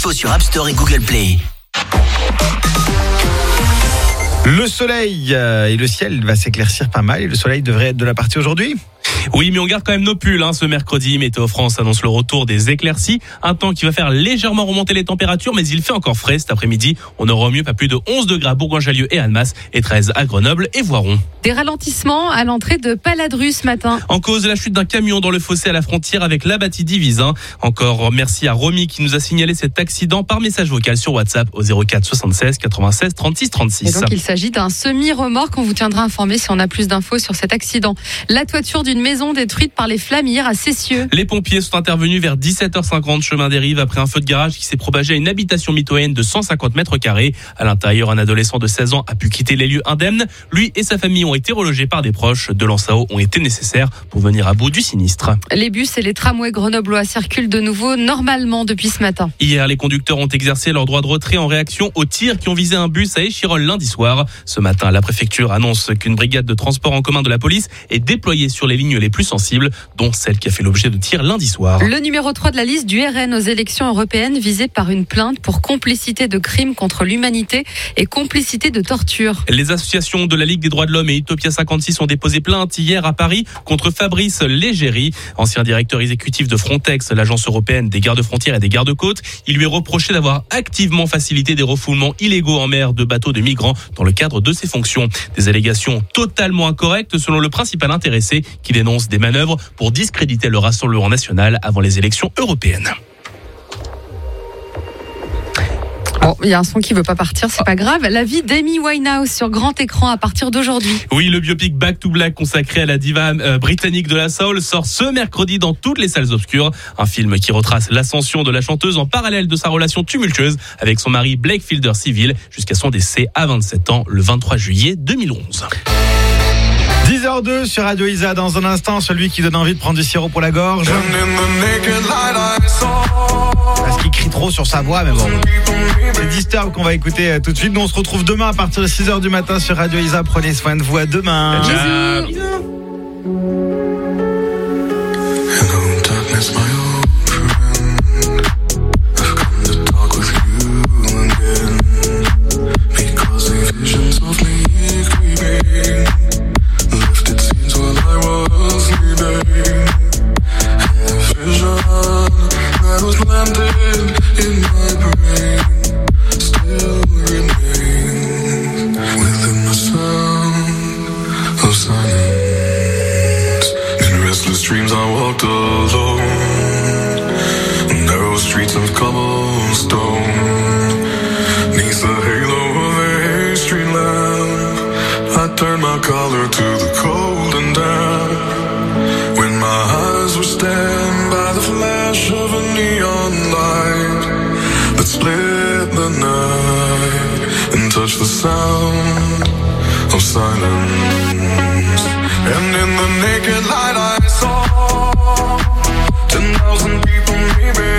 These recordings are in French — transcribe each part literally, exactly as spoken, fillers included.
dispo sur App Store et Google Play. Le soleil euh, et le ciel va s'éclaircir pas mal et le soleil devrait être de la partie aujourd'hui. Oui, mais on garde quand même nos pulls hein, ce mercredi. Météo France annonce le retour des éclaircies. Un temps qui va faire légèrement remonter les températures, mais il fait encore frais cet après-midi. On aura au mieux pas plus de onze degrés à Bourgoin-Jallieu et Annemasse et treize à Grenoble et Voiron. Des ralentissements à l'entrée de Paladru ce matin. En cause, la chute d'un camion dans le fossé à la frontière avec la Bâtie-Divise. Encore merci à Romy qui nous a signalé cet accident par message vocal sur WhatsApp au zéro quatre soixante-seize quatre-vingt-seize trente-six trente-six. Et donc il s'agit d'un semi-remorque. On vous tiendra informé si on a plus d'infos sur cet accident. La toiture d'une maison détruite par les flammes hier à Cessieux. Les pompiers sont intervenus vers dix-sept heures cinquante chemin des Rives après un feu de garage qui s'est propagé à une habitation mitoyenne de cent cinquante mètres carrés. À l'intérieur, un adolescent de seize ans a pu quitter les lieux indemnes. Lui et sa famille ont été relogés par des proches. De l'A N S A O ont été nécessaires pour venir à bout du sinistre. Les bus et les tramways grenoblois circulent de nouveau normalement depuis ce matin. Hier, les conducteurs ont exercé leur droit de retrait en réaction aux tirs qui ont visé un bus à Échirolles lundi soir. Ce matin, la préfecture annonce qu'une brigade de transport en commun de la police est déployée sur les lignes les plus sensibles, dont celle qui a fait l'objet de tirs lundi soir. Le numéro trois de la liste du R N aux élections européennes visé par une plainte pour complicité de crimes contre l'humanité et complicité de torture. Les associations de la Ligue des droits de l'homme et Utopia cinquante-six ont déposé plainte hier à Paris contre Fabrice Légéry, ancien directeur exécutif de Frontex, l'agence européenne des gardes-frontières et des gardes-côtes. Il lui est reproché d'avoir activement facilité des refoulements illégaux en mer de bateaux de migrants dans le cadre de ses fonctions. Des allégations totalement incorrectes selon le principal intéressé qui dénonce des manœuvres pour discréditer le Rassemblement national avant les élections européennes. Bon, il y a un son qui veut pas partir, c'est pas grave. La vie d'Amy Winehouse sur grand écran à partir d'aujourd'hui. Oui, le biopic Back to Black consacré à la diva euh, britannique de la soul sort ce mercredi dans toutes les salles obscures. Un film qui retrace l'ascension de la chanteuse en parallèle de sa relation tumultueuse avec son mari Blake Fielder Civil jusqu'à son décès à vingt-sept ans le vingt-trois juillet deux mille onze. dix heures deux sur Radio Isa. Dans un instant, celui qui donne envie de prendre du sirop pour la gorge. Parce qu'il crie trop sur sa voix, mais bon. C'est Disturb qu'on va écouter tout de suite. Nous, on se retrouve demain à partir de six heures du matin sur Radio Isa. Prenez soin de vous. À demain. Ciao. Dreams I walked alone, narrow streets of cobblestone, neath the halo of a street lamp, I turned my collar to the cold and damp, when my eyes were stabbed by the flash of a neon light, that split the night, and touched the sound of silence, and in the naked light I saw ten thousand people maybe,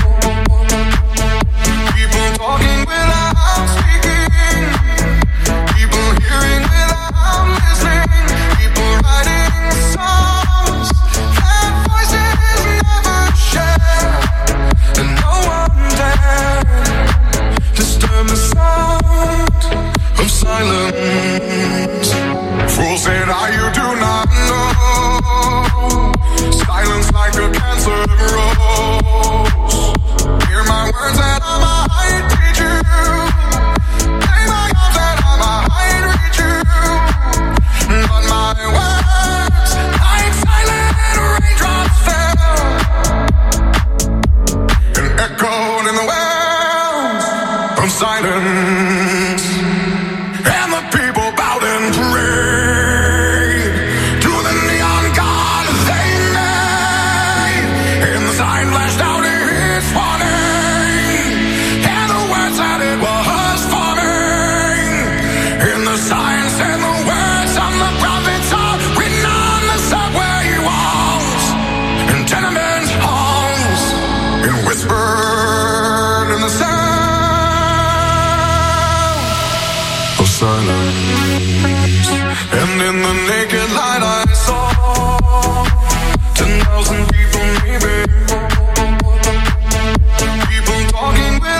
people talking without speaking, people hearing without listening, people writing songs that voices never share, and no one dared disturb the sound of silence. Fools said, "Ah, you do not know. Silence like a cancer grows. Hear my words that I might teach you. Play my arms that I might reach you. But my words, like silent raindrops fell, and echoed in the wells of silence. And the people bowed and prayed to the neon god they made. And the sign flashed out its warning, and the words that it was forming. And the sign said the words of the prophets are written on the subway walls and tenement halls, and whispered in the sound of silence. And in the naked light I saw ten thousand people maybe, people talking with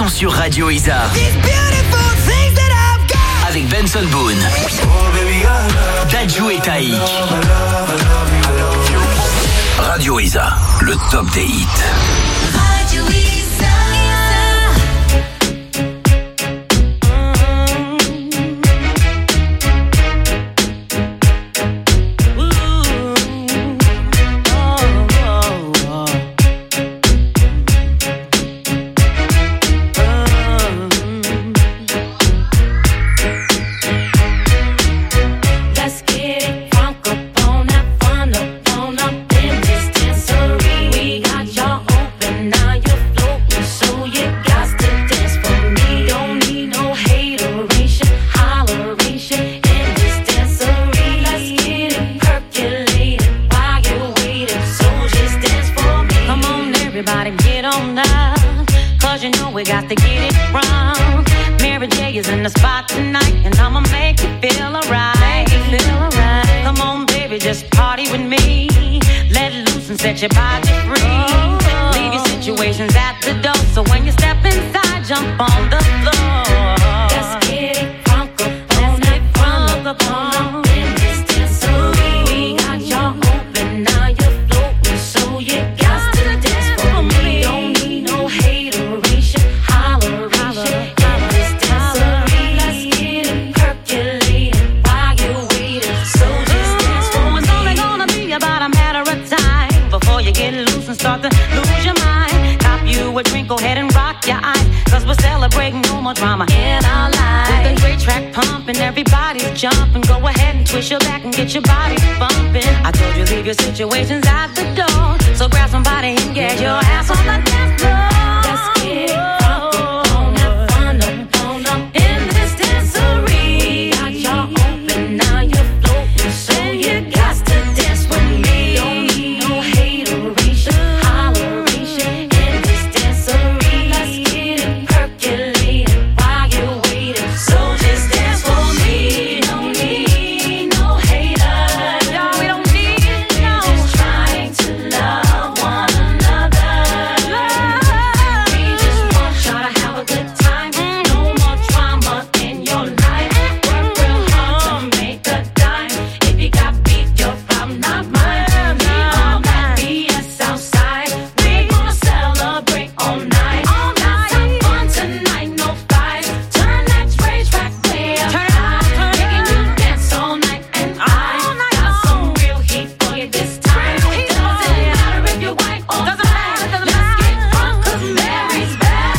sont sur Radio Isa. Avec Benson Boone, Dadju et Taïk. Radio Isa, le top des hits. Radio Isa. Your body free. Leave your situations at the door. So when you step inside, jump on the floor. Let's get it crunk up on it, crunk up on in this dancery. We got y'all open, now you're floating, so you got to dance for me. Don't need no hateration, holleration in this dancery. Let's get it percolating while you're waiting. So just dance for me. It's only gonna be about a matter of time before you get loose and start to lose your mind. Cop you a drink, go ahead and rock your eyes, cause we're celebrating no more drama in our lives. With a great track pumping, everybody's jumping. Go ahead and twist your back and get your body bumping. I told you leave your situations at the door, so grab somebody and get your ass on the dance floor. Let's get it crunk up, on that fun up, on up in this dancery. Got y'all open, now you're floating, so you got to dance with me. Don't need no hateration, holleration in this dancery. Let's get it percolating while you're waiting. So just dance for me. Don't need no haters. No, we don't need no. We're just trying to love one another. We just want y'all to have a good time. No more drama in your life. Work real hard to make a dime. If you got beef, your problem, not mine. Leave all that B S outside. We gonna celebrate all night. All night, have fun tonight, no fights. Turn that rage back way up high. Making you dance all night, and I got some real heat for you this time. It doesn't matter if you're white or black. Let's get drunk 'cause Mary's back.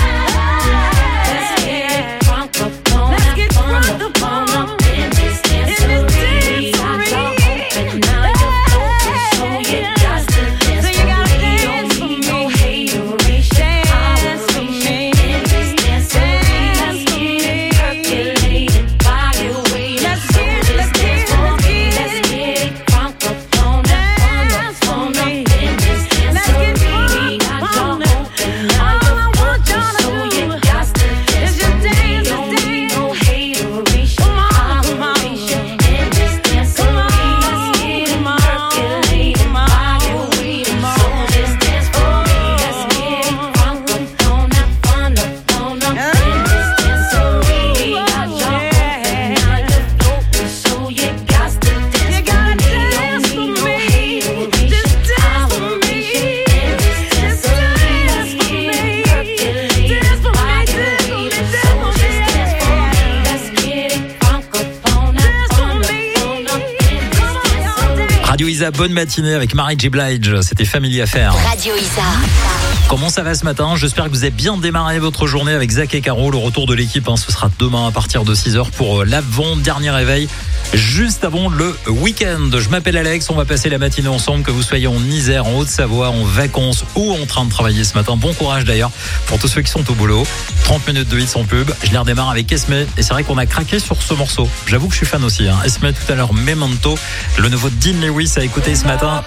Let's get drunk up on that fun up on up in this dancery. Got y'all open, now you're floating, so you got to dance for me. Don't need no hateration, holleration in this dancery. Let's get it percolating while you're waiting. So just dance for me. Let's get it crunk up on that fun up on up in this dancery. Got y'all open, now you're floating, so you got to dance for me. Don't need no hateration, holleration in this dancery. Let's get it percolating while you're waiting. So just dance for me. Let's get it crunk up on that fun up on up in this dancery. Got y'all open, now you're floating, so you got to dance for me. Don't need no hateration, holleration in this dancery. Let's get it percolating while you're waiting. So just dance for me. Let's get it crunk up on that fun up on up in this dancery. Radio Isa, bonne matinée avec Mary J. Blige. C'était Family Affair. Radio Isa. Comment ça va ce matin? J'espère que vous avez bien démarré votre journée avec Zach et Caro. Le retour de l'équipe, hein, ce sera demain à partir de six heures pour l'avant-dernier réveil, juste avant le week-end. Je m'appelle Alex, on va passer la matinée ensemble, que vous soyez en Isère, en Haute-Savoie, en vacances ou en train de travailler ce matin. Bon courage d'ailleurs pour tous ceux qui sont au boulot. trente minutes de hits sans pub. Je les redémarre avec Esme et c'est vrai qu'on a craqué sur ce morceau. J'avoue que je suis fan aussi. Hein. Esme tout à l'heure, Memento, le nouveau Dean Lewis à écouter ce matin.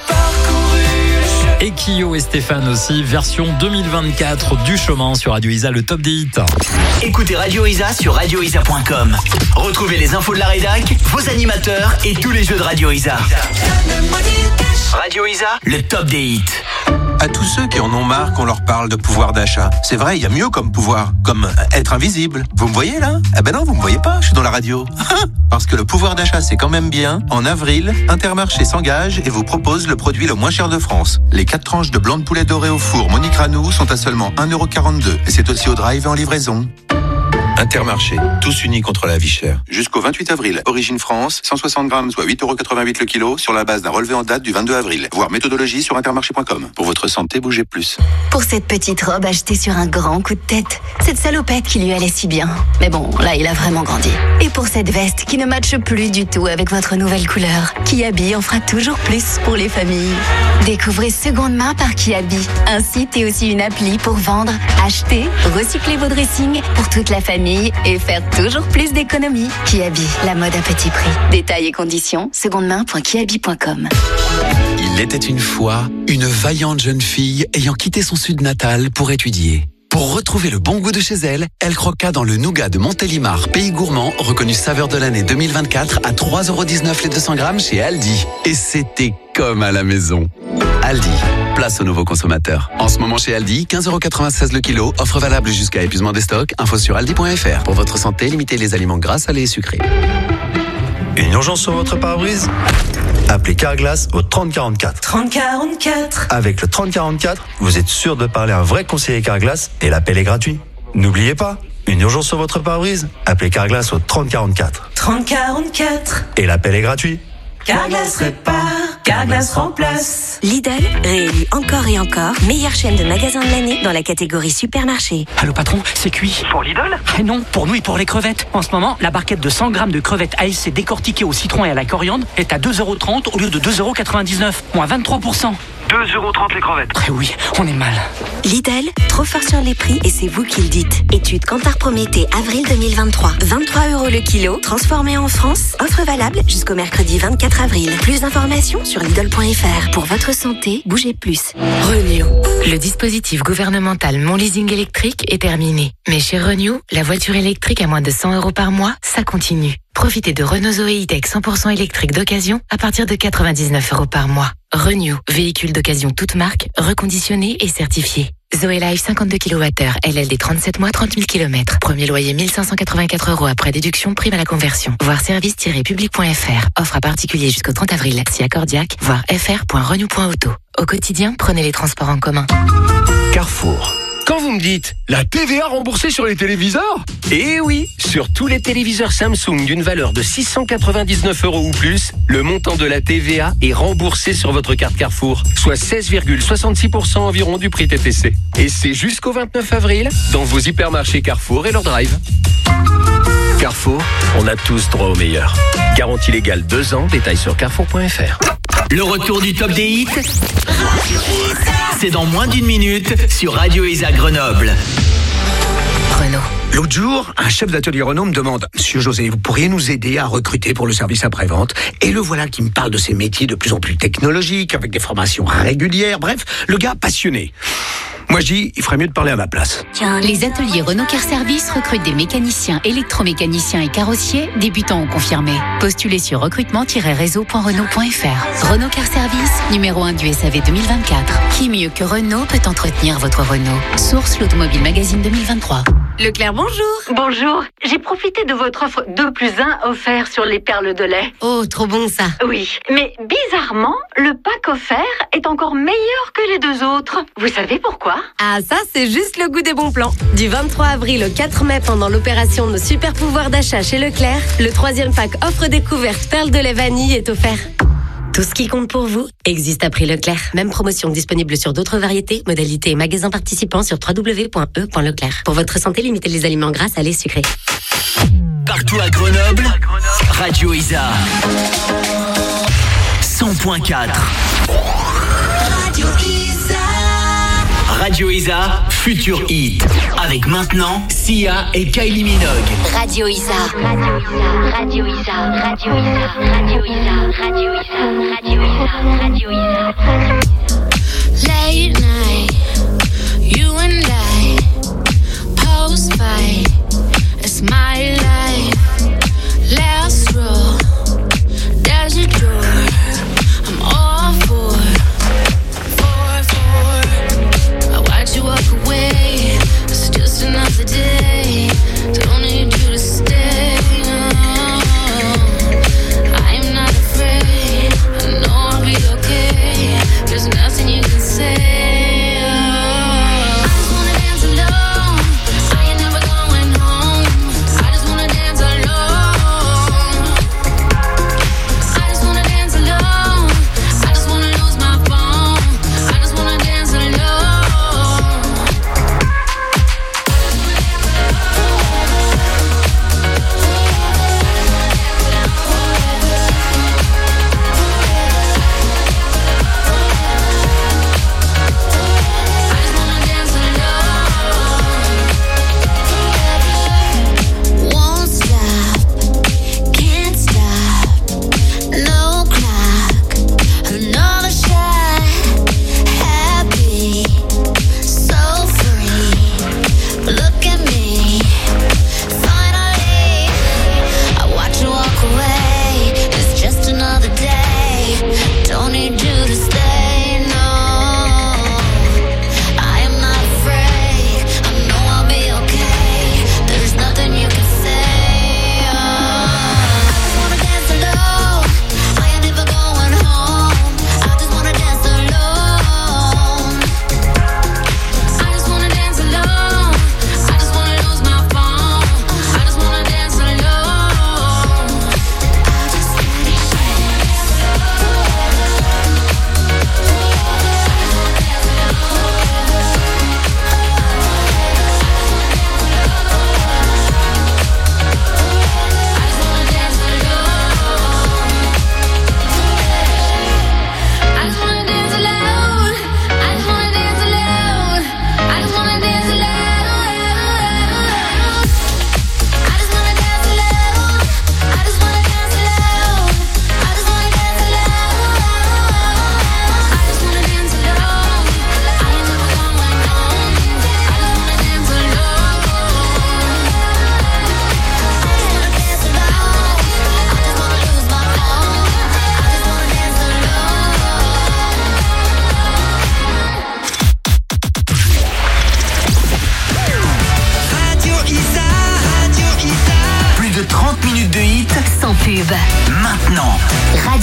Et Kyo et Stéphane aussi, version deux mille vingt-quatre du chemin sur Radio Isa, le top des hits. Écoutez Radio Isa sur radio isa point com. Retrouvez les infos de la rédac, vos animateurs et tous les jeux de Radio Isa. Radio Isa, le top des hits. À tous ceux qui en ont marre qu'on leur parle de pouvoir d'achat. C'est vrai, il y a mieux comme pouvoir, comme être invisible. Vous me voyez là? Ah ben non, vous me voyez pas, je suis dans la radio. Parce que le pouvoir d'achat, c'est quand même bien. En avril, Intermarché s'engage et vous propose le produit le moins cher de France. Les quatre tranches de blanc de poulet doré au four Monique Ranou sont à seulement un euro quarante-deux. Et c'est aussi au drive et en livraison. Intermarché, tous unis contre la vie chère. Jusqu'au vingt-huit avril, Origine France, cent soixante grammes, soit huit euros quatre-vingt-huit le kilo, sur la base d'un relevé en date du vingt-deux avril. Voir méthodologie sur intermarché point com. Pour votre santé, bougez plus. Pour cette petite robe achetée sur un grand coup de tête, cette salopette qui lui allait si bien. Mais bon, là, il a vraiment grandi. Et pour cette veste qui ne matche plus du tout avec votre nouvelle couleur, Kiabi en fera toujours plus pour les familles. Découvrez Seconde Main par Kiabi, un site et aussi une appli pour vendre, acheter, recycler vos dressings pour toute la famille et faire toujours plus d'économies. Kiabi, la mode à petit prix. Détails et conditions, seconde main point kiabi point com. Il était une fois une vaillante jeune fille ayant quitté son sud natal pour étudier. Pour retrouver le bon goût de chez elle, elle croqua dans le nougat de Montélimar, pays gourmand, reconnu saveur de l'année deux mille vingt-quatre à trois euros dix-neuf les deux cents grammes chez Aldi. Et c'était comme à la maison. Aldi, place aux nouveaux consommateurs. En ce moment chez Aldi, quinze euros quatre-vingt-seize le kilo, offre valable jusqu'à épuisement des stocks. Info sur aldi point f r. Pour votre santé, limitez les aliments gras, salés et sucrés. Une urgence sur votre pare-brise? Appelez Carglass au trente quarante-quatre. trente quarante-quatre. Avec le trente quarante-quatre, vous êtes sûr de parler à un vrai conseiller Carglass et l'appel est gratuit. N'oubliez pas, une urgence sur votre pare-brise? Appelez Carglass au trente quarante-quatre. trente quarante-quatre. Et l'appel est gratuit. Carglass répare, Carglass remplace. Lidl, réélu encore et encore, meilleure chaîne de magasins de l'année dans la catégorie supermarché. Allô patron, c'est cuit. Pour Lidl? Eh non, pour nous et pour les crevettes. En ce moment, la barquette de cent grammes de crevettes A S C décortiquées au citron et à la coriandre est à deux euros trente au lieu de deux euros quatre-vingt-dix-neuf, moins vingt-trois pour cent. deux euros trente les crevettes. Eh oui, on est mal. Lidl, trop fort sur les prix et c'est vous qui le dites. Étude Kantar Prométhée, avril deux mille vingt-trois. vingt-trois euros le kilo, transformé en France. Offre valable jusqu'au mercredi vingt-quatre avril. Plus d'informations sur lidl point f r. Pour votre santé, bougez plus. Renew. Le dispositif gouvernemental Mon Leasing électrique est terminé. Mais chez Renew, la voiture électrique à moins de cent euros par mois, ça continue. Profitez de Renault Zoé E-Tech cent pour cent électrique d'occasion à partir de quatre-vingt-dix-neuf euros par mois. Renew, véhicule d'occasion toute marque, reconditionné et certifié. Zoé Life cinquante-deux kilowattheures, L L D trente-sept mois, trente mille kilomètres. Premier loyer mille cinq cent quatre-vingt-quatre euros après déduction, prime à la conversion. Voir service tiret public point f r. Offre à particulier jusqu'au trente avril. Si accordiaque, voir f r point renew point auto. Au quotidien, prenez les transports en commun. Carrefour. Quand vous me dites la T V A remboursée sur les téléviseurs? Eh oui, sur tous les téléviseurs Samsung d'une valeur de six cent quatre-vingt-dix-neuf euros ou plus, le montant de la T V A est remboursé sur votre carte Carrefour, soit seize virgule soixante-six pour cent environ du prix T T C. Et c'est jusqu'au vingt-neuf avril dans vos hypermarchés Carrefour et leur drive. Carrefour, on a tous droit au meilleur. Garantie légale deux ans, détails sur carrefour point f r. Le retour du top des hits, c'est dans moins d'une minute sur Radio Isa Grenoble. Renault. L'autre jour, un chef d'atelier Renault me demande « Monsieur José, vous pourriez nous aider à recruter pour le service après-vente ?» Et le voilà qui me parle de ces métiers de plus en plus technologiques, avec des formations régulières, bref, le gars passionné. Moi je dis, il ferait mieux de parler à ma place. Les ateliers Renault Car Service recrutent des mécaniciens, électromécaniciens et carrossiers, débutants ou confirmés. Postulez sur recrutement tiret réseau point renault point f r. Renault Car Service, numéro un du S A V deux mille vingt-quatre. Qui mieux que Renault peut entretenir votre Renault? Source l'Automobile Magazine deux mille vingt-trois. Leclerc, bonjour. Bonjour. J'ai profité de votre offre deux plus un offert sur les perles de lait. Oh, trop bon ça. Oui, mais bizarrement, le pack offert est encore meilleur que les deux autres. Vous savez pourquoi? Ah, ça, c'est juste le goût des bons plans. Du vingt-trois avril au quatre mai, pendant l'opération Nos Super Pouvoirs d'achat chez Leclerc, le troisième pack offre découverte perles de lait vanille est offert. Tout ce qui compte pour vous existe à prix Leclerc. Même promotion disponible sur d'autres variétés, modalités et magasins participants sur w w w point e point leclerc. Pour votre santé, limitez les aliments gras, salés, sucrés. Partout à Grenoble, Radio Isa cent point quatre. Radio Isa. Radio Isa, futur hit. Avec maintenant Sia et Kylie Minogue. Radio Isa. Radio Isa. Radio Isa. Radio Isa. Radio Isa. Radio Isa. Radio Isa. Radio Isa. Late night, you and I post fight. It's my life. Last row, there's a door. I'm all for, for, for.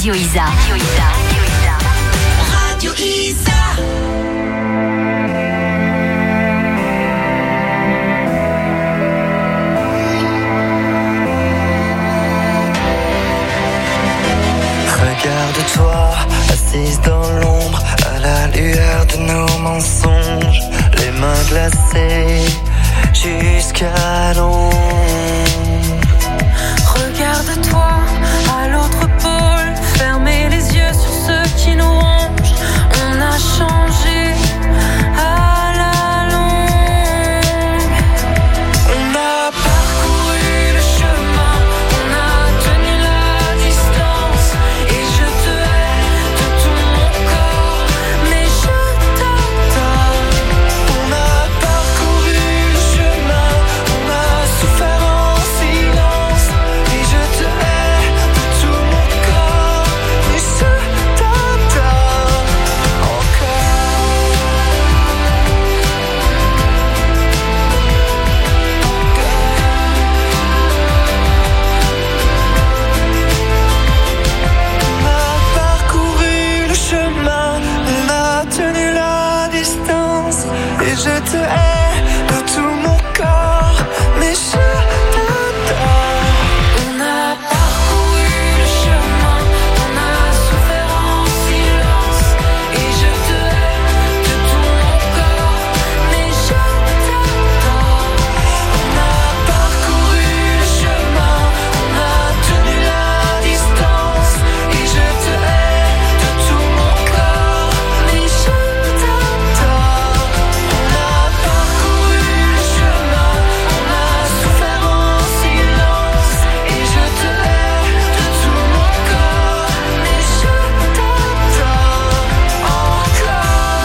Radio Isa. Radio Isa. Radio Isa. Regarde-toi, assise dans l'ombre, à la lueur de nos mensonges, les mains glacées jusqu'à l'ombre. Regarde-toi, à l'autre pôle, fermez les yeux sur ceux qui nous rongent. On a changé à la longue. On a parcouru le chemin, on a tenu la distance. Et je te hais de tout mon corps, mais je t'adore. On a parcouru le chemin, on a souffert en silence. Et je te hais de tout mon corps, mais je t'adore encore. On a parcouru le chemin, on a tenu la distance. Et je te hais de tout mon corps, mais je t'adore. On a parcouru le chemin, on a souffert en silence. Et je te hais de tout mon corps, mais je t'adore. On a parcouru le chemin, on a tenu la distance. Et je te hais de tout mon corps, mais je t'adore. On a parcouru le chemin, on a souffert en silence. Et je te hais de tout mon corps, mais je t'adore encore,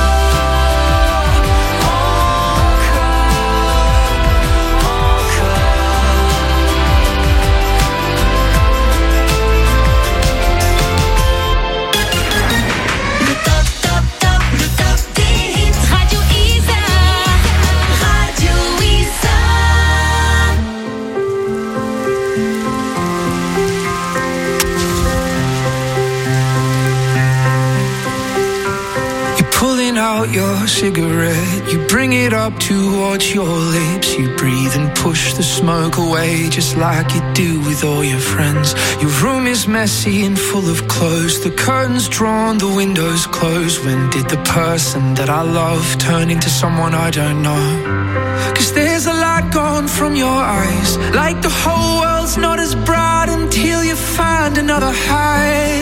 Le top, top, top, le top des hits. Radio Isa. Radio Isa. You're pulling out your cigarette, you bring it up towards your lips, you breathe and push the smoke away just like you do with all your friends. Your room is messy and full of clothes, the curtains drawn, the windows closed. When did the person that I love turn into someone I don't know? Cause there's a light gone from your eyes, like the whole world's not as bright until you find another high.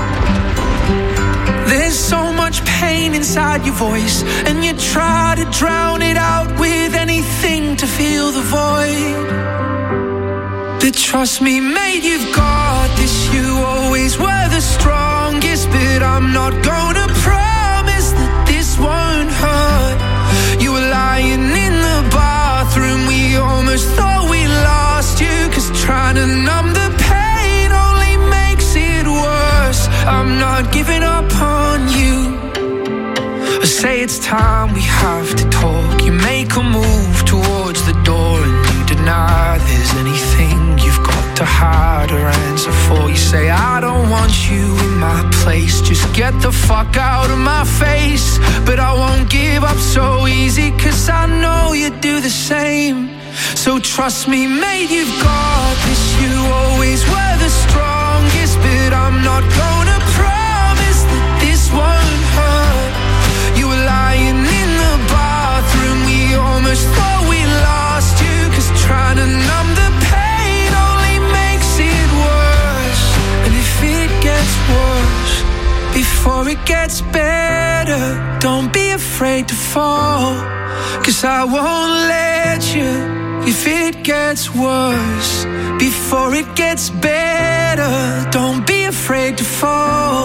There's so much pain inside your voice, and you try to drown it out with anything to fill the void. But trust me, mate, you've got this. You always were the strongest, but I'm not gonna promise that this won't hurt. You were lying in the bathroom, we almost thought we lost you, cause trying to numb the pain only makes it worse. I'm not giving up on you. I say it's time we have to talk. You make a move towards the door and you deny there's anything you've got to hide or answer for. You say I don't want you in my place, just get the fuck out of my face. But I won't give up so easy, cause I know you do the same. So trust me, mate, you've got this. You always were the strongest, but I'm not gonna promise that this won't hurt. You were lying in the bathroom, we almost thought we lost you, cause trying to numb the pain only makes it worse. And if it gets worse before it gets better, don't be afraid to fall, cause I won't let you. If it gets worse before it gets better, don't be afraid to fall.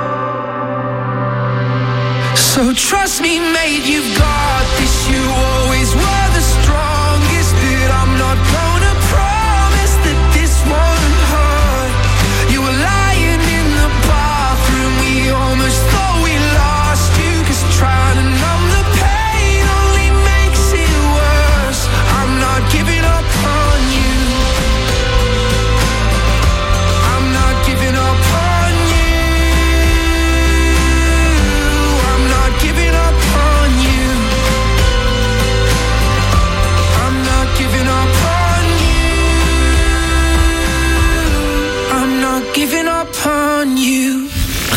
So trust me, mate, you've got this. You always were the strongest, but I'm not gonna promise that this won't hurt. You were lying in the bathroom, we almost thought we lost you, cause trying to numb the pain only makes it worse. I'm not giving up on you. I'm not giving up on you.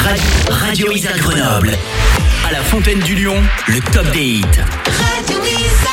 Radio, Radio Isa Grenoble. À la Fontaine du Lion, le top des hits. Radio Isa.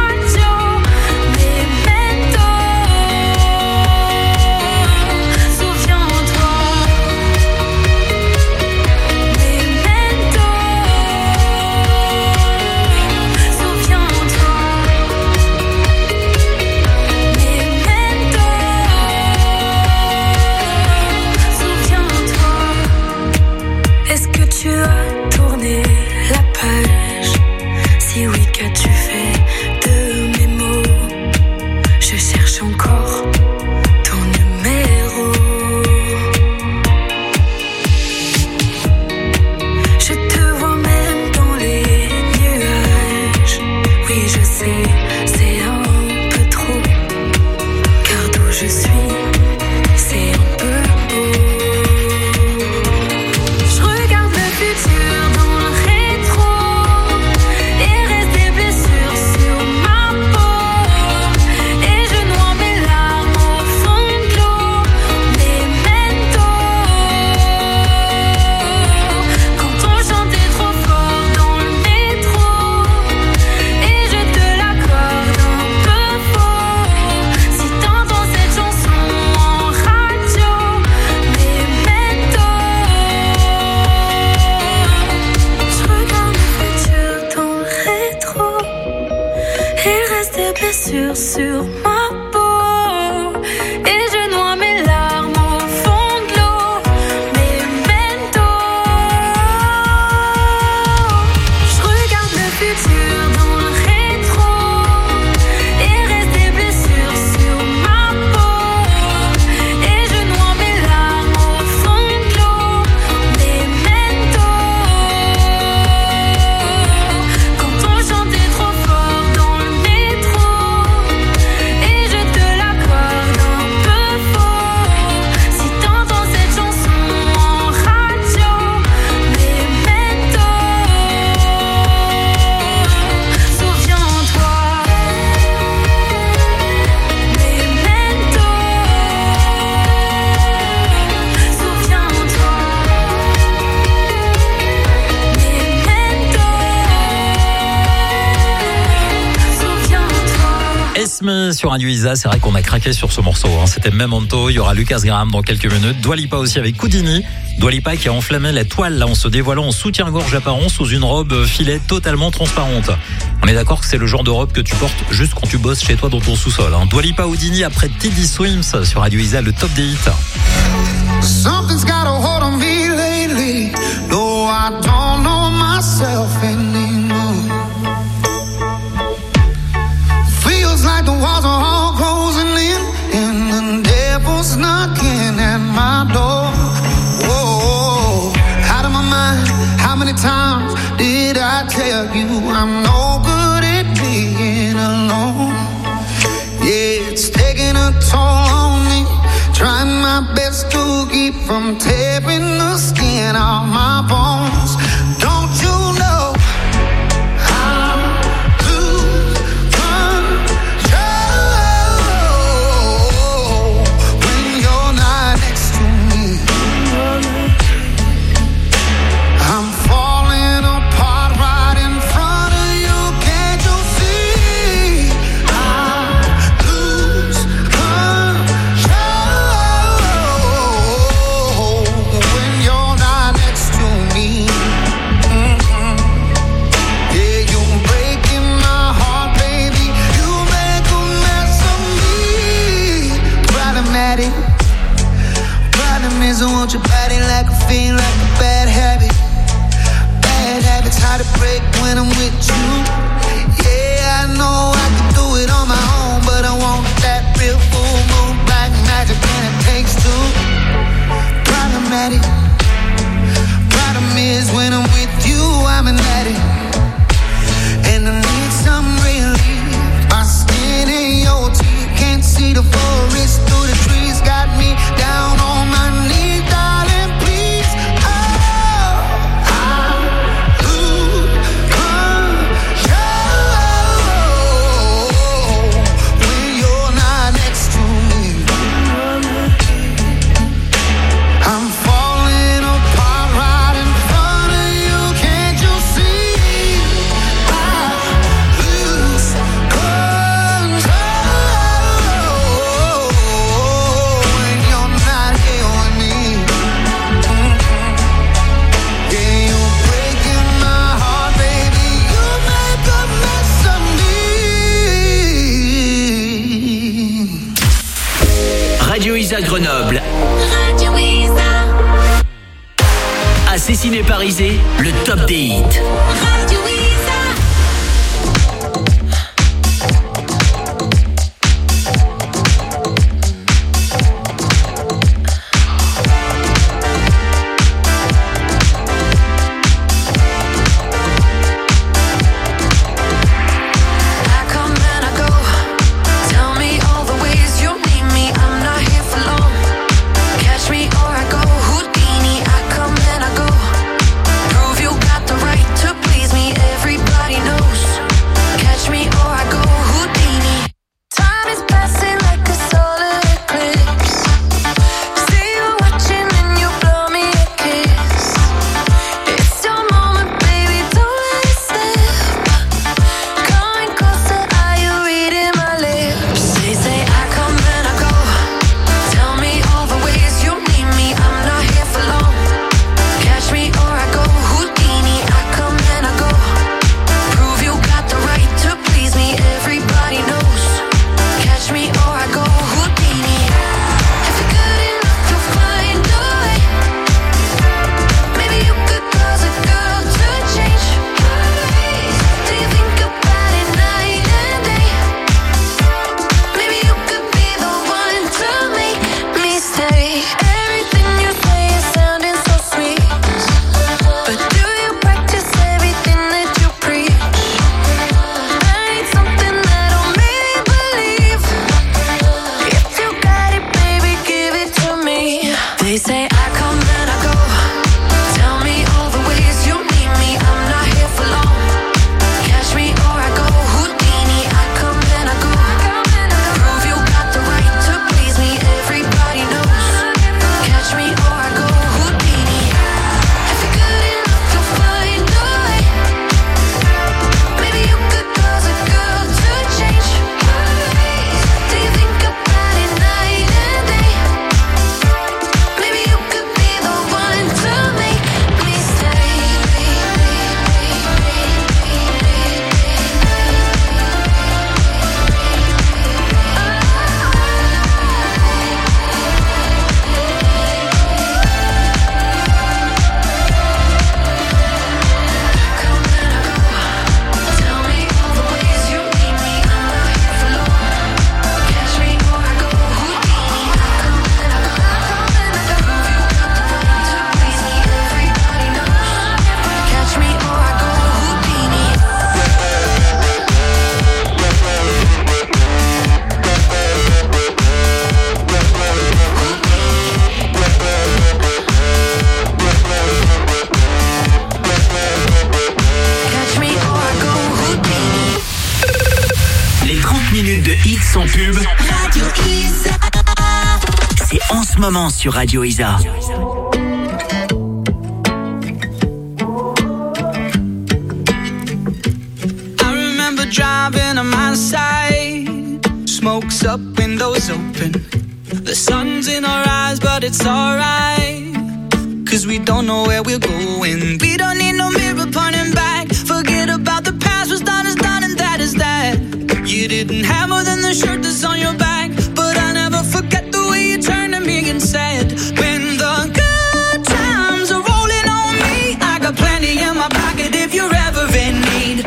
Souviens Kiss Me sur Radio Isa. C'est vrai qu'on a craqué sur ce morceau. Hein. C'était Memento. Il y aura Lucas Graham dans quelques minutes. Dua Lipa aussi avec Houdini. Dua Lipa qui a enflammé la toile là en se dévoilant en soutien-gorge apparent sous une robe filet totalement transparente. On est d'accord que c'est le genre de robe que tu portes juste quand tu bosses chez toi dans ton sous-sol. Hein. Dua Lipa, Houdini après Teddy Swims sur Radio Isa, le top des hits. Something's got a hold on me lately. No, I don't know myself anymore. Feels like the walls are all closing in, and the devil's knocking at my door. Whoa, out of my mind. How many times did I tell you I'm no good at being alone? Yeah, it's taking a toll on me. Trying my best to keep from tearing the skin off my bones. Don't you know I lose control when you're not next to me? I'm falling apart right in front of you. Can't you see? I lose control when you're not next to me. Mm-hmm. Yeah, you're breaking my heart, baby. You make a mess of me. Problematic. Problem is, I want your body like a fiend, like a bad habit. Bad habits hard to break when I'm with you. Yeah, I know I can do it on my own, but I want that real full moon, black magic, and it takes two. Problematic. Problem is when I'm with you, I'm an addict, and I need some relief. My skin in your teeth, can't see the forest through the trees. Got me down on my knees, darling, please. Oh, I lose control when you're not next to me. I'm falling apart right in front of you. Can't you see? I lose control when you're not here with me. Mm-hmm. Yeah, you're breaking my heart, baby. You make a mess of me. Radio Isa Grenoble. Radio Isa. À Cessiné Parisé, le top des hits. Radio Isa. I come and I go. Tell me all the ways you need me. I'm not here for long. Catch me or I go Houdini. I come and I go. Prove you got the right to please me. Everybody knows. Catch me or I go Houdini. Time is passing like a solar eclipse. See you watching and you blow me a kiss. It's your moment, baby, don't let it slip. Coming closer, are you reading my lips? They say I come and I go. Tell me all the ways you need me. I'm not here for long. Catch me or I go Houdini. I come and I go. Prove you got the right to please me. Everybody knows. Catch me or I go Houdini. If you're good enough, you'll find a way. Maybe you could cause a girl to change. Do you think about it night and day? Maybe you could be the one to make me stay. Everything you say is sounding so sweet, but do you practice everything that you preach? I need something that'll make me believe. If you got it, baby, give it to me. They say I come and I go. Tell me all the ways you need me. I'm not here for long. Catch me or I go Houdini. I come and I go. Prove you got the right to please me. Everybody knows. Catch me or I go Houdini. If you're good enough, you'll find a way. Maybe you could cause a girl to change. ce moment sur Radio Isa. Driving on my side, smoke's up, windows open. The sun's in our eyes, but it's alright, 'cause we don't know where we're going. We don't need no mirror pointing back. Forget about the past, what's done is done and that is that. You didn't have more than the shirt that's on your back, but I'll never forget the way you turned to me and said, when the good times are rolling on me, I got plenty in my pocket if you're ever in need.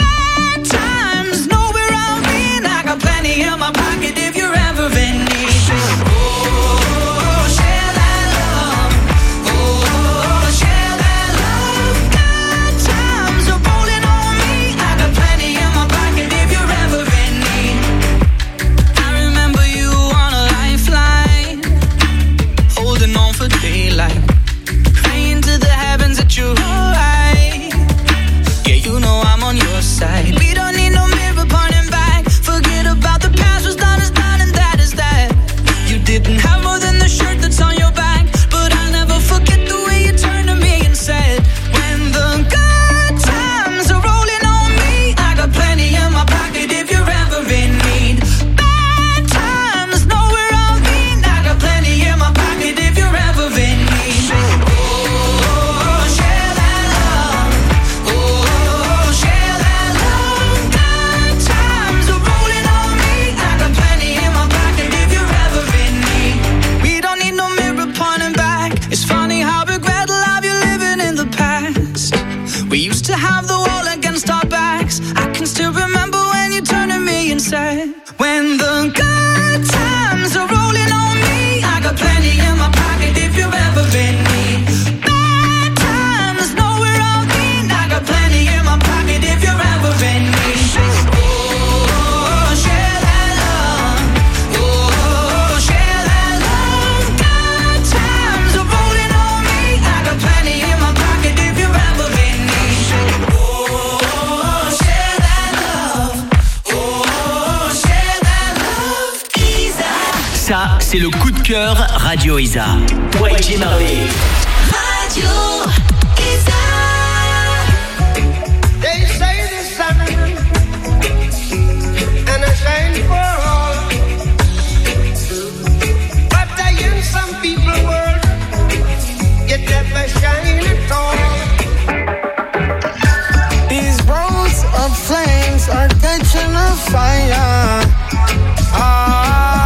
In my pocket if you're ever in need. Oh, share that love. Oh, share that love. Good times are rolling on me. I got plenty in my pocket if you're ever in need. I remember you on a lifeline, holding on for daylight, praying to the heavens that you're alright. Yeah, you know I'm on your side. We don't need no mirror pointing back. Forget about the past, what's done is done and that is that. You didn't have more than the shirt that's on your back, but I'll never forget the way you turned to me and said, when the good times are rolling on me, I got plenty in my pocket if you're ever in need. Bad times know where I'll be, I got plenty in my pocket if you're ever in need. Oh, share that love. Oh, share that love. Good times are rolling on me. I got plenty in my pocket if you're ever in need. We don't need no mirror pointing back. It's funny how regret will have you living in the past. We used to have the wall against our backs. I can still remember when you turned to me and said, when the good times are rolling on me, I got plenty in my pocket if you're ever in need. Bad times know where I'll be. I got plenty in my pocket if you're ever in need. Oh, share that love. Oh, share that love. Good times are rolling on me. I got plenty in my pocket if you're ever in need. Oh, share that love. Oh, share that love. Isa. Ça, c'est le coup de cœur Radio Isa. Y J Marley. Radio Isa. They say the sun and a shine for all, but I in some people world, you never shine at all. These roads of flames are catching a fire. Ah,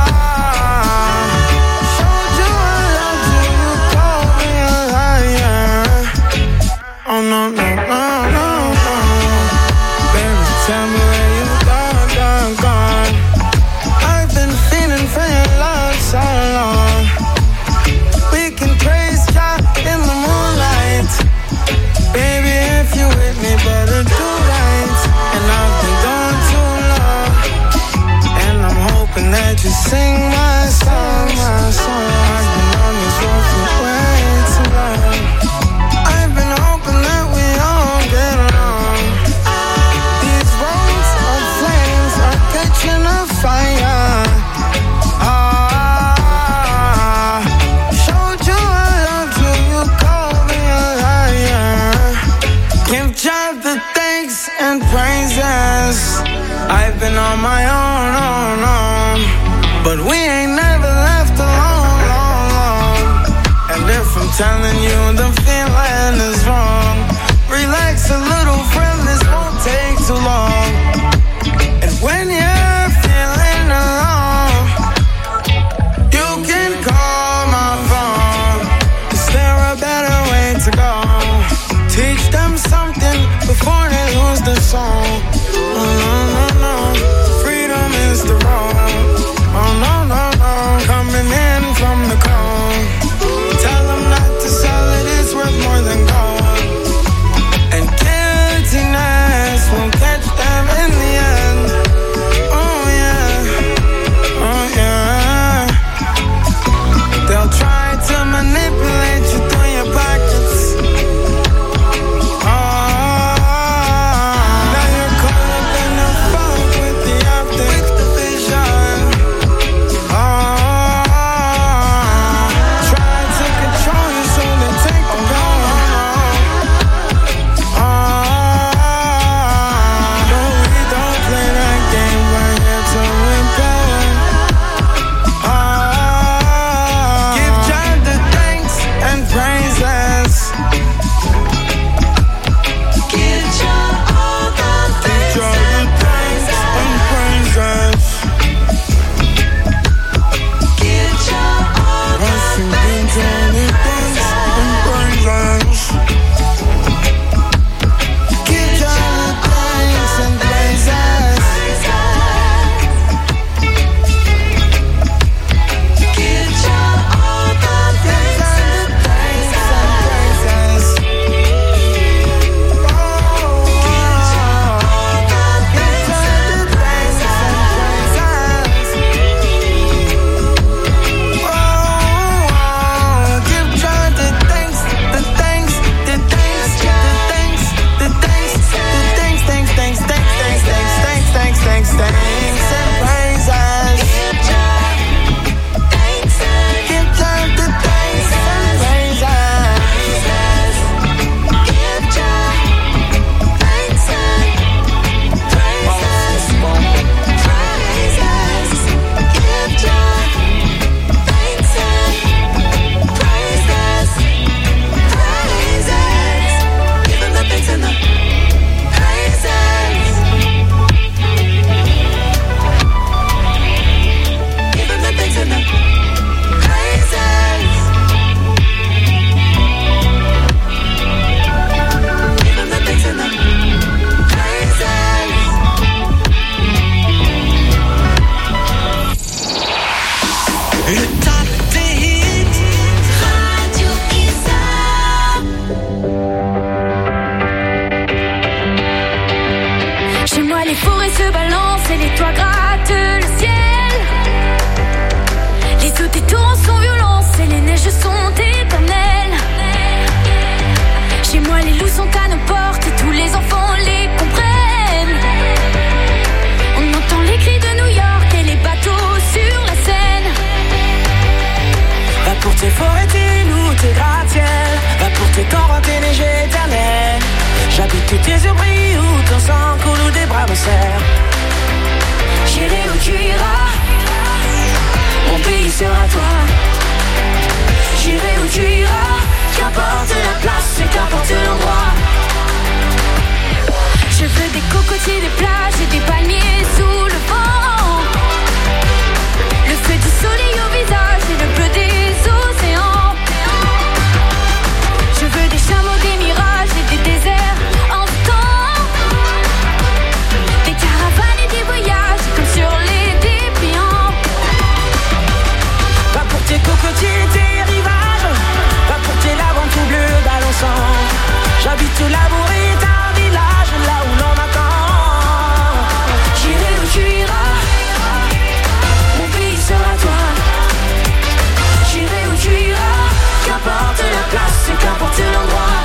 showed you I loved you, you called me a liar. Oh no, no, no, no, no. Baby, tell me where you gone, gone, gone. I've been feeling for your love so long. We can praise God in the moonlight. Baby, if you with me, better do right. And I've been gone too long, and I'm hoping that you sing my song, my song. I've been on this road for way too long. I've been hoping that we all get along. These roads of flames are catching a fire. Ah, showed you I loved you, you called me a liar. Give God the thanks and praises. I've been on my own, own, own, but we ain't never left alone, long, long. And if I'm telling you the feeling is wrong, relax a little, friend, this won't take too long. And when you're feeling alone, you can call my phone. Is there a better way to go? Teach them something before they lose the song. Oh, no, no, no. Freedom is the road. Oh, no, no, no. Coming in from the cold. Tell them not to sell it, it's worth more than gold. And guiltiness will catch them tes forêts, tes loups, tes gratte-ciel. Va pour tes torrents, tes neiges éternelles. J'habite où tes yeux brillent, où ton sang coule, où des bras me serrent. J'irai où tu iras, mon pays sera toi. J'irai où tu iras, qu'importe la place et qu'importe l'endroit. Je veux des cocotiers, des plages et des palmiers sous le vent. Le feu du soleil au visage et le bleu des océans. Je veux des chameaux, des mirages et des déserts en temps. Des caravanes et des voyages comme sur les dépliants. Va pour tes cocotiers, tes rivages. Va pour tes laves tout bleu balançant. J'habite au labour et un village là où l'on m'attend. J'irai où tu iras, mon pays sera toi. J'irai où tu iras, qu'importe la place et qu'importe l'endroit.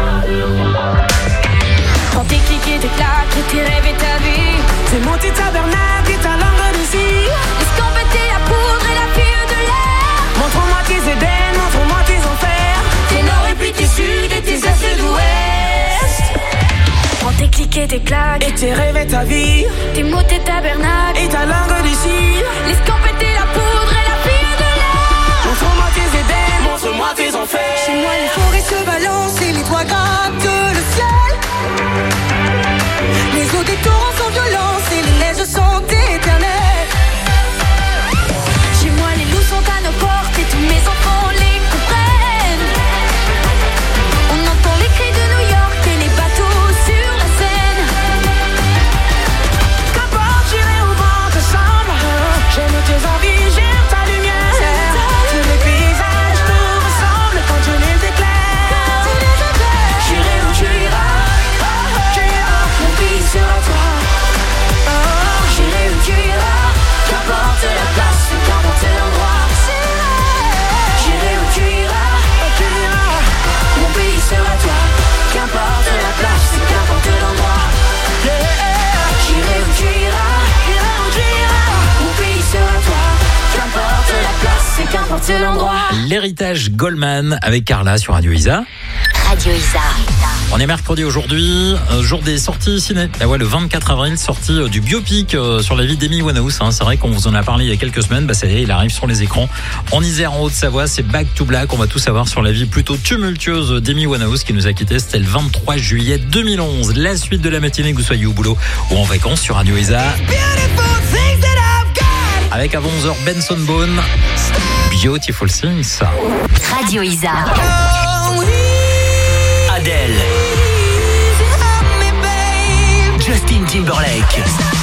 Quand tes clics et tes claques et tes rêves et ta vie. C'est mon petit tabernacle et ta langue d'ici. Escampette la poudre et la fille de l'air. Montre-moi tes Éden, montre-moi tes enfers. Tes nord et puis tes sud et tes est et d'ouest. Quand tes clics et tes claques et tes rêves et ta vie. Tes mots, tes tabernacles et ta langue d'ici. L'escampette la poudre et la fille de l'air. Montre-moi tes Éden, montre-moi tes enfers. Chez moi les forêts se balancent et les toits grattent le ciel. Les eaux des torrents sont violentes et les neiges sont éternelles. Chez moi les loups sont à nos portes et tous mes enfants les comprennent. On entend les cris de New York et les bateaux sur la Seine. Qu'importe, j'irai où vent te semble. J'aime tes envies, j'aime ta lumière. Tous les paysages nous ressemblent quand tu les éclaires. J'irai où tu iras, mon pays sera toi. J'irai où tu iras, qu'importe la place et qu'importe l'endroit. J'irai où tu iras, mon pays sera toi. Qu'importe la place et qu'importe l'endroit. J'irai où tu iras, mon pays sera toi. Qu'importe la place et qu'importe l'endroit. L'héritage Goldman avec Carla sur Radio Isa. Radio Isa. On est mercredi aujourd'hui, euh, jour des sorties ciné. Ah ouais, le vingt-quatre avril, sortie euh, du biopic euh, sur la vie d'Amy Winehouse. Hein. C'est vrai qu'on vous en a parlé il y a quelques semaines. Bah ça y est, il arrive sur les écrans. En Isère, en Haute-Savoie, c'est Back to Black. On va tout savoir sur la vie plutôt tumultueuse d'Amy Winehouse qui nous a quittés. C'était le vingt-trois juillet deux mille onze. La suite de la matinée, que vous soyez au boulot ou en vacances sur Radio Isa. Avec avant onze heures Benson Boone, Beautiful Things. Radio Isa. Adele, Justin Timberlake,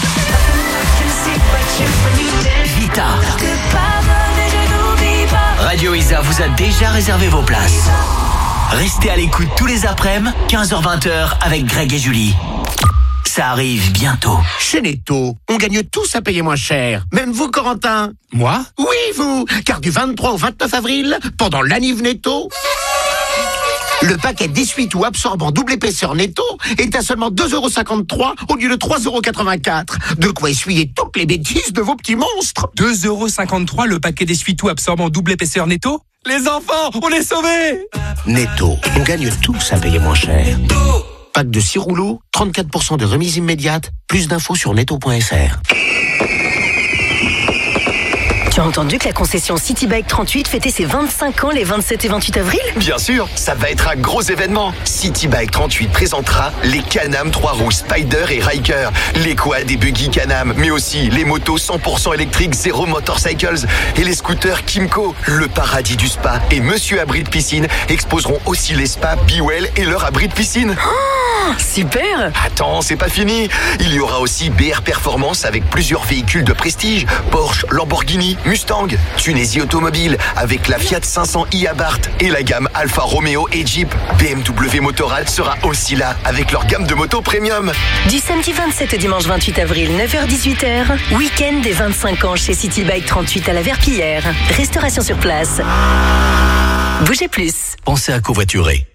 Vita. Radio Isa vous a déjà réservé vos places. Restez à l'écoute tous les après-midi, quinze heures vingt avec Greg et Julie. Ça arrive bientôt. Chez Netto, on gagne tous à payer moins cher. Même vous, Corentin. Moi ? Oui, vous. Car du vingt-trois au vingt-neuf avril, pendant l'Aniv Netto, le paquet d'essuie-tout absorbant double épaisseur Netto est à seulement deux euros cinquante-trois au lieu de trois euros quatre-vingt-quatre. De quoi essuyer toutes les bêtises de vos petits monstres. deux euros cinquante-trois le paquet d'essuie-tout absorbant double épaisseur Netto ? Les enfants, on est sauvés ! Netto, on gagne tous à payer moins cher. Pack de six rouleaux, trente-quatre pour cent de remise immédiate. Plus d'infos sur netto point f r. Tu as entendu que la concession City Bike trente-huit fêtait ses vingt-cinq ans les vingt-sept et vingt-huit avril ? Bien sûr, ça va être un gros événement. City Bike trente-huit présentera les Can-Am trois roues Spider et Ryker, les quads et buggy Can-Am, mais aussi les motos cent pour cent électriques Zero Motorcycles et les scooters Kimco. Le paradis du spa et Monsieur Abri de Piscine exposeront aussi les spas Bewell et leur abri de piscine. Oh, super! Attends, c'est pas fini. Il y aura aussi B R Performance avec plusieurs véhicules de prestige, Porsche, Lamborghini, Mustang, Tunisie Automobile avec la Fiat cinq cents i Abarth et la gamme Alfa Romeo et Jeep. B M W Motorrad sera aussi là avec leur gamme de motos premium. Du samedi vingt-sept au dimanche vingt-huit avril, neuf heures dix-huit heures, week-end des vingt-cinq ans chez City Bike trente-huit à la Verpillière. Restauration sur place. Bougez plus. Pensez à covoiturer.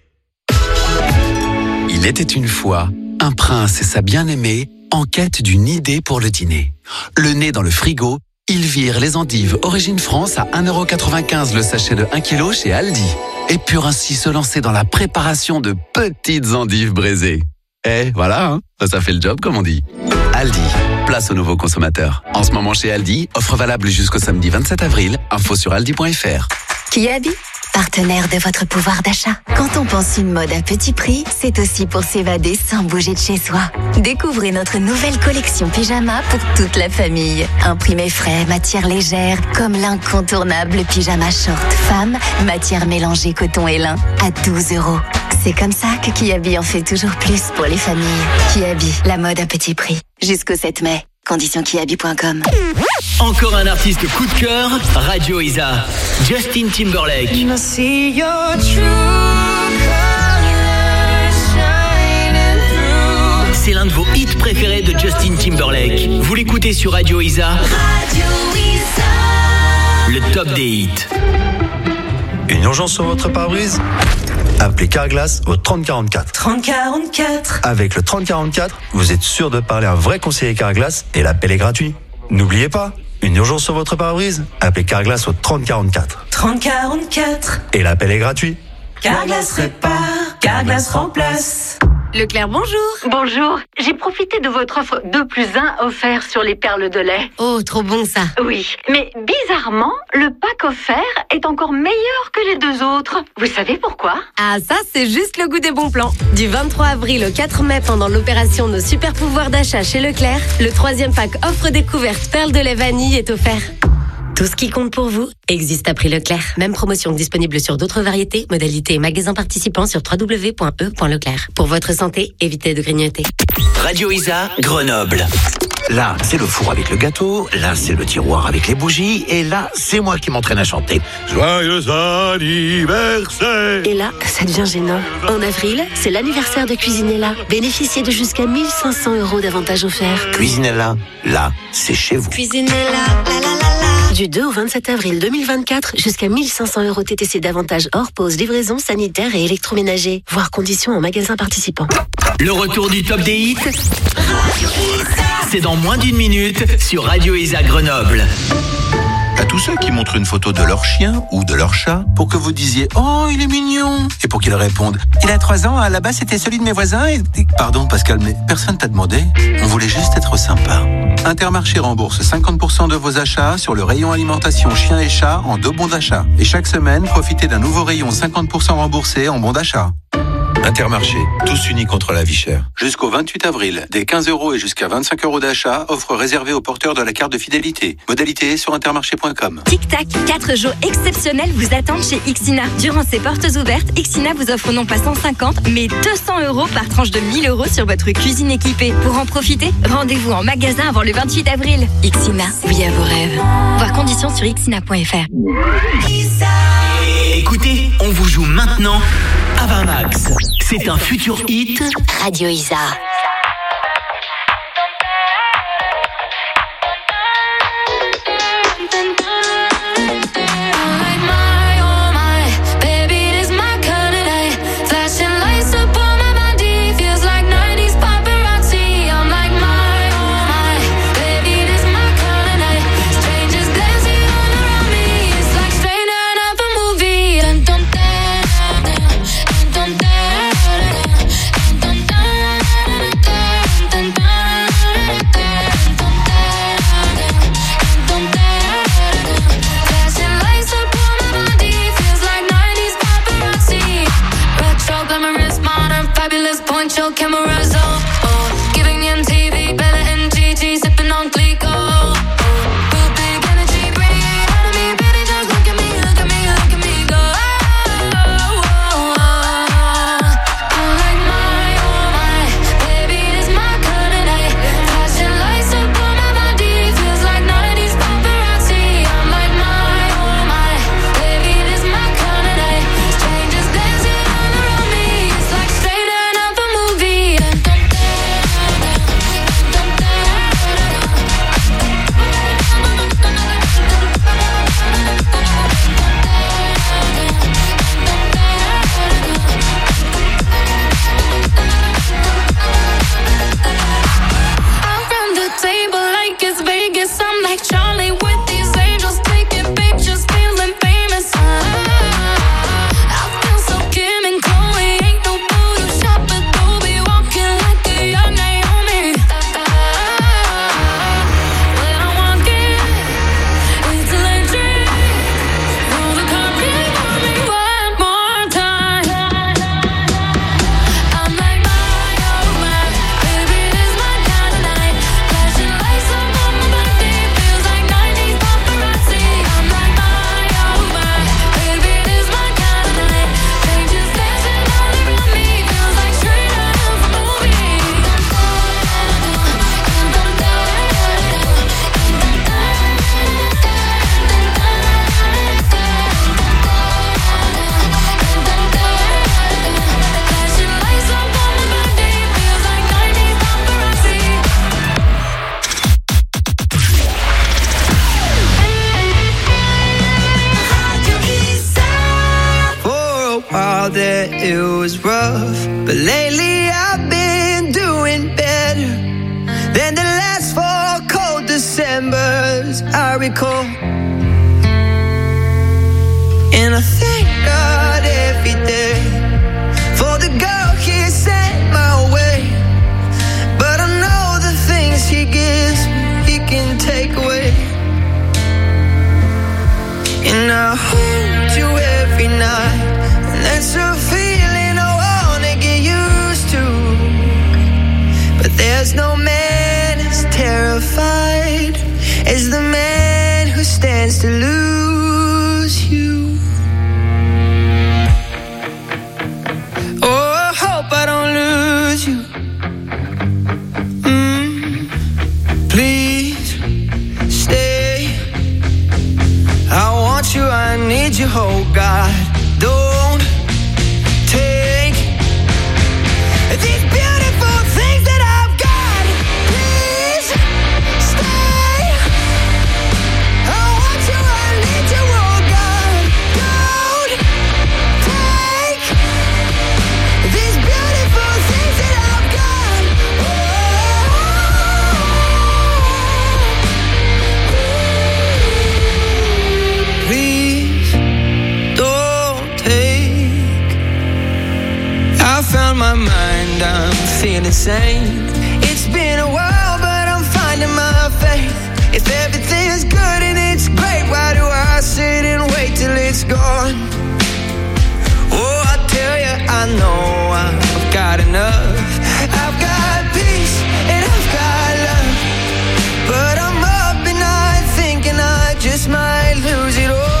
Il était une fois un prince et sa bien-aimée en quête d'une idée pour le dîner. Le nez dans le frigo, ils virent les endives Origine France à un euro quatre-vingt-quinze le sachet de un kilo chez Aldi. Et purent ainsi se lancer dans la préparation de petites endives braisées. Eh, voilà, hein, ça fait le job comme on dit. Aldi, place aux nouveaux consommateurs. En ce moment chez Aldi, offre valable jusqu'au samedi vingt-sept avril. Info sur aldi point f r. Kiabi, partenaire de votre pouvoir d'achat. Quand on pense une mode à petit prix, c'est aussi pour s'évader sans bouger de chez soi. Découvrez notre nouvelle collection pyjama pour toute la famille. Imprimé frais, matière légère, comme l'incontournable pyjama short femme, matière mélangée coton et lin, à douze euros. C'est comme ça que Kiabi en fait toujours plus pour les familles. Kiabi, la mode à petit prix. Jusqu'au sept mai. Conditions kiabi point com. Encore un artiste coup de cœur, Radio Isa. Justin Timberlake. C'est l'un de vos hits préférés de Justin Timberlake. Vous l'écoutez sur Radio Isa. Radio Isa. Le top des hits. Une urgence sur votre pare-brise ? Appelez Carglass au trente quarante-quatre. trente quarante-quatre. Avec le trente quarante-quatre, vous êtes sûr de parler à un vrai conseiller Carglass et l'appel est gratuit. N'oubliez pas, une urgence sur votre pare-brise, appelez Carglass au trente quarante-quatre. trente quarante-quatre. Et l'appel est gratuit. Carglass répare, Carglass remplace. Leclerc, bonjour. Bonjour. J'ai profité de votre offre deux plus un offert sur les perles de lait. Oh, trop bon ça. Oui, mais bizarrement, le pack offert est encore meilleur que les deux autres. Vous savez pourquoi? Ah, ça, c'est juste le goût des bons plans. Du vingt-trois avril au quatre mai, pendant l'opération Nos super pouvoirs d'achat chez Leclerc, le troisième pack offre découverte perles de lait vanille est offert. Tout ce qui compte pour vous existe à prix Leclerc. Même promotion disponible sur d'autres variétés, modalités et magasins participants sur w w w point e point leclerc. Pour votre santé, évitez de grignoter. Radio Isa, Grenoble. Là, c'est le four avec le gâteau, là, c'est le tiroir avec les bougies, et là, c'est moi qui m'entraîne à chanter. Joyeux anniversaire! Et là, ça devient gênant. En avril, c'est l'anniversaire de Cuisinella. Bénéficiez de jusqu'à mille cinq cents euros d'avantages offerts. Cuisinella, là, c'est chez vous. Cuisinella, la la la la. Du deux au vingt-sept avril deux mille vingt-quatre, jusqu'à mille cinq cents euros T T C d'avantages hors pause, livraison, sanitaire et électroménager. Voir conditions en magasin participant. Le retour du top des hits, c'est dans moins d'une minute sur Radio Isa Grenoble. À tous ceux qui montrent une photo de leur chien ou de leur chat pour que vous disiez « Oh, il est mignon !» et pour qu'ils répondent « Il a trois ans, à la base c'était celui de mes voisins et... » Pardon Pascal, mais personne t'a demandé. On voulait juste être sympa. Intermarché rembourse cinquante pour cent de vos achats sur le rayon alimentation chien et chat en deux bons d'achat. Et chaque semaine, profitez d'un nouveau rayon cinquante pour cent remboursé en bons d'achat. Intermarché, tous unis contre la vie chère. Jusqu'au vingt-huit avril, des quinze euros et jusqu'à vingt-cinq euros d'achat, offre réservée aux porteurs de la carte de fidélité. Modalité sur intermarché point com. Tic Tac, quatre jours exceptionnels vous attendent chez Ixina. Durant ces portes ouvertes, Ixina vous offre non pas cent cinquante, mais deux cents euros par tranche de mille euros sur votre cuisine équipée. Pour en profiter, rendez-vous en magasin avant le vingt-huit avril. Ixina, oui à vos rêves. Voir conditions sur ixina point f r. Écoutez, on vous joue maintenant Ava Max. C'est un futur hit. Radio Isa. Cameras on, oh, giving M T V, Bella and Gigi, sipping on Clico. Oh, good big energy, bringing out of me, baby, just look at me, look at me, look at me go. Oh, oh, oh. I'm like my, oh my, baby, this my kind of night. Flashing lights up on my body, feels like nineties paparazzi. I'm like my, oh my, baby, this my kind of night. Strangers dancing all around me, it's like straight out of a movie. And while there it was rough, but lately I've been doing better than the last four cold Decembers I recall. And I thank God every day for the girl He sent my way. But I know the things He gives me, He can take away. And I hold you every night, and that's a feeling I wanna get used to. But there's no man as terrified as the man who stands to lose you. Oh, I hope I don't lose you. Mm, please stay. I want you, I need you, oh God. Don't take these beautiful things that I've got. Please stay. I want you, I need you, oh God. Don't take these beautiful things that I've got. Please don't take. I found my mind, I'm feeling sane. It's been a while, but I'm finding my faith. If everything's good and it's great, why do I sit and wait till it's gone? Oh, I tell you, I know I've got enough. I've got peace and I've got love, but I'm up at night thinking I just might lose it all.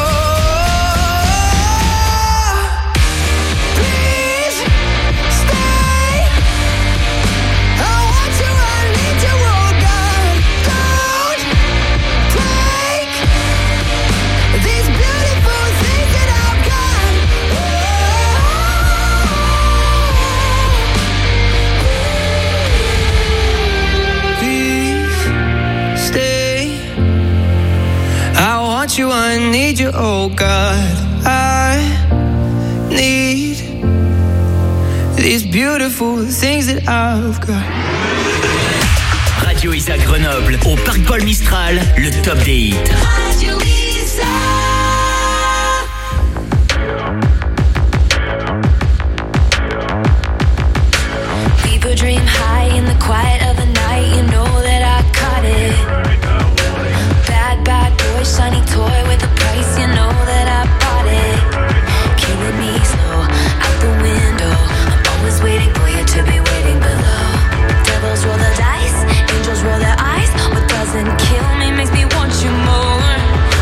Please stay. I want you, I need you, oh God. Don't take these beautiful things that I've got. Please stay. I want you, I need you, oh God. I need these beautiful things that I've got. Radio Isa Grenoble, au Parc Paul Mistral, le top des hits. Radio Isa. People dream high in the quiet of the night. You know that I caught it. Bad, bad boy, shiny toy with a price. You know that I bought it. Killing me slow, out the window. I'm always waiting for you to be waiting below. Devils roll the dice, angels roll their eyes. What doesn't kill me makes me want you more.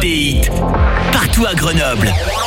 des hits, partout à Grenoble.